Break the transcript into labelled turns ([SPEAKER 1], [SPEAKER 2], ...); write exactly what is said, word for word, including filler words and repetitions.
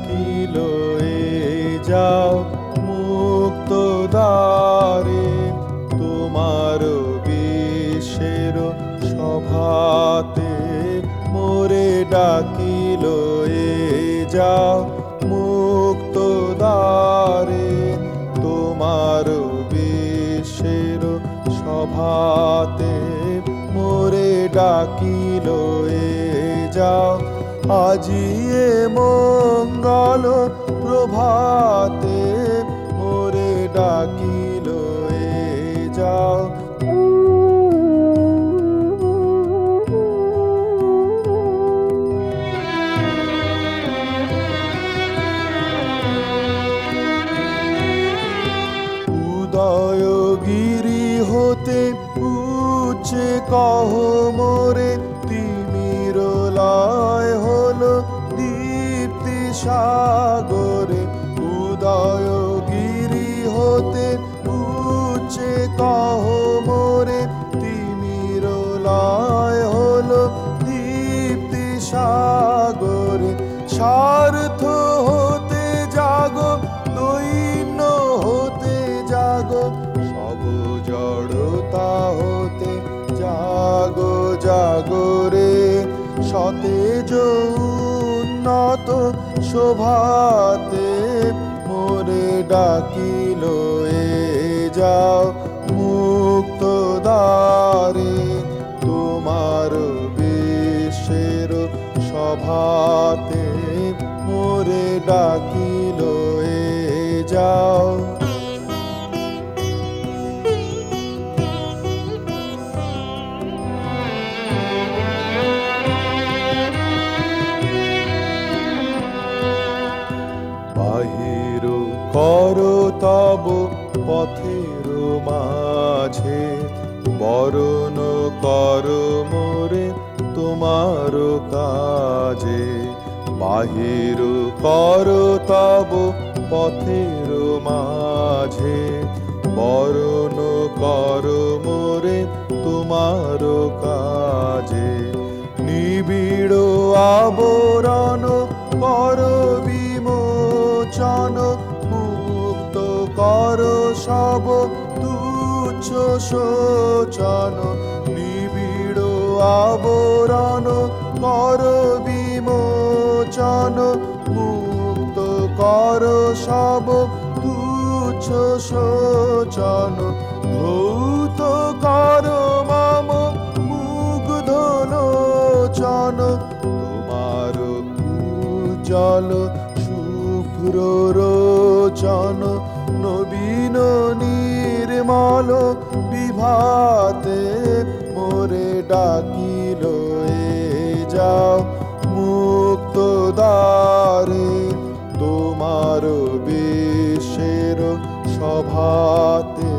[SPEAKER 1] ডাকিল এ যাও মুক্ত দ্বারে, তোমার বিশ্বের সভাতে মোরে ডাকিল এ যাও মুক্ত দ্বারে, তোমার বিশ্বের সভাতে মোরে ডাকিল এ যাও। আজি এ মঙ্গল প্রভাতে মোরে ডাকিল এ যাও। উদয়গিরি হতে উচ্চে কহ মোরে, তিমির লয় হলো দীপ্তি সাগরে। উদয়গিরি হতে উচ্চে কহ মোরে, তিমির লয় হলো দীপ্তি সাগরে। স্বার্থ হতে জাগো, দৈন্য হতে জাগো, সব জড়তা হতে জাগো জাগো রে। সতেজ উন্নত শোভাতে মোরে ডাকিল এ যাও মুক্ত দ্বারে, তোমার বিশ্বের সভাতে মোরে ডাকিল এ যাও। বাহির কর তব পথের মাঝে, বরণ কর মোরে তোমার কাজে। বাহির কর তব পথের মাঝে, বরণ কর মোরে তোমার কাজে। নিবিড় আবরণ কর বিমোচন, মুক্ত কর সব তুচ্ছ শোচন। নিবিড় আবরণ কর বিমোচন, মুক্ত কর সব তুচ্ছ শোচন। ধৌত কর মম মুগ্ধ লোচন, তোমার উজ্জ্বল শুভ্র রোচন। নবীন নির্মল বিভাতে মোরে ডাকিল এ যাও মুক্ত দ্বারে, তোমার বিশ্বের সভাতে